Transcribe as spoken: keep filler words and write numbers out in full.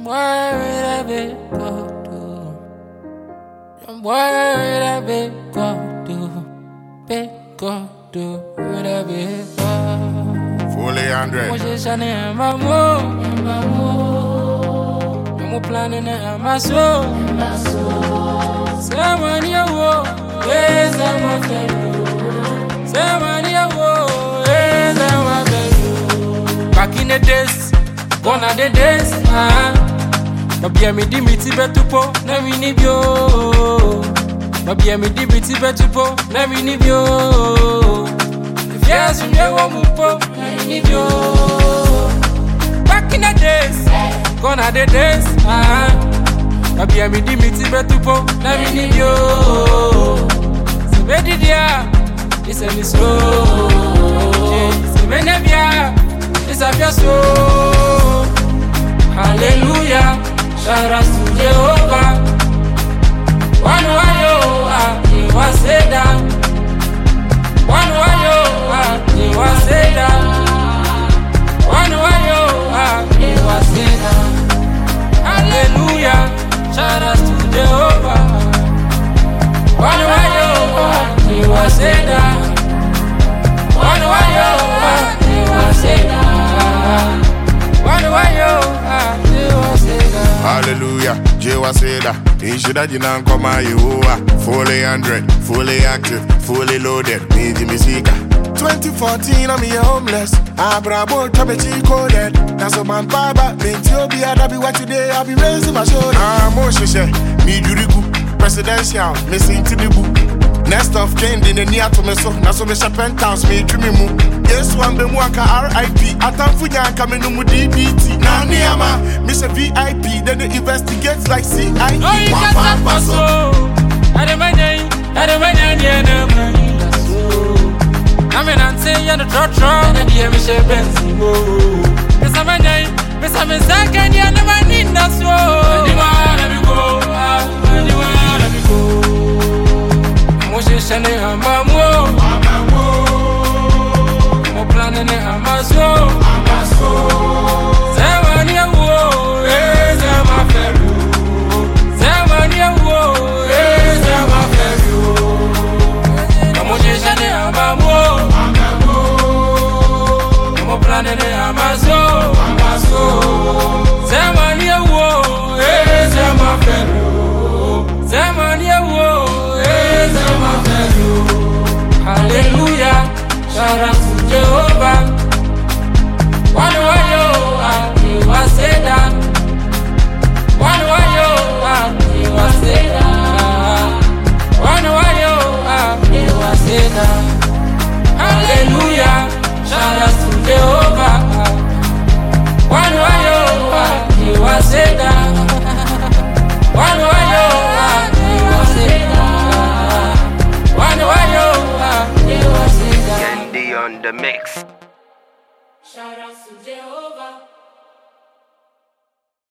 worried a bit go do. I'm worried a bit go do. Bit go do. Worried a bit go. Fully Andre. What's your son in my mood? I'm planning it on my soul. Someone you will. Where's my fellow? Someone you will. Where's my fellow? Back in the days. Gone are the days, ah. Baby, I'm in the meeting, but to po, never need you. Baby, I'm in the meeting, but to po, never need you. If yes, you never move po, never need you. Back in the days, gone are the days, ah. Baby, I'm in the meeting, but to po, never need you. So where did ya? It's a slow. So when ya? It's a fiasco. Hallelujah, shout out to Jehovah. One wayo, he was said that. One wayo, he was said that. One wayo, he was said that. Hallelujah, shout out to Jehovah. One wayo, he was said that. One wayo, he was said that. Hallelujah, Jehovah said that. In Shida Jinan Koma Yehovah. Fully Andre, fully active, fully loaded. Me Jimmy Sika. twenty fourteen, I'm here homeless. Abrabo Tabechi coded. That's a man baba. Me Ethiopia, that be what today. I'll be raising my shoulder. Ah, Moshe, me Jurigu. Presidential, missing Tidibu. Next of kin in the near to me so. Now so me penthouse, me dream me move. Yes, one be mwaka R I P. Atamfunya coming no mu D B T. Now Niama, Mister V I P. Then they investigate like C I D. Oh, you can't stop us so. I don't mind you. I don't mind you. I don't mind you. I'm in Nancy and the trot trot. And the Michelle Benzi. Miss Amanda, Miss Amanda, and you never need us so. Anywhere let me go. Anywhere let me go. Moshe Shane Amamo. Planning it, I'm a soul. I'm a soul. Zemania wo, eh, Zema Feru. Zemania wo, eh, Zema Feru. I'm a Jeshane, I'm a mo. I'm a mo. I'm a planning it, I'm a soul. I'm a soul. Zemania wo, eh, Zema Feru. Zemania wo, eh, Zema Feru. Hallelujah. Shout out to Jehovah. One wayo, he was said that. One wayo, he was said that. One wayo, he was said that. Hallelujah, shout out to Jehovah. One wayo, he was said that. One wayo, he was said that. One wayo, he was said that. On the mix. Shout out to Jehovah.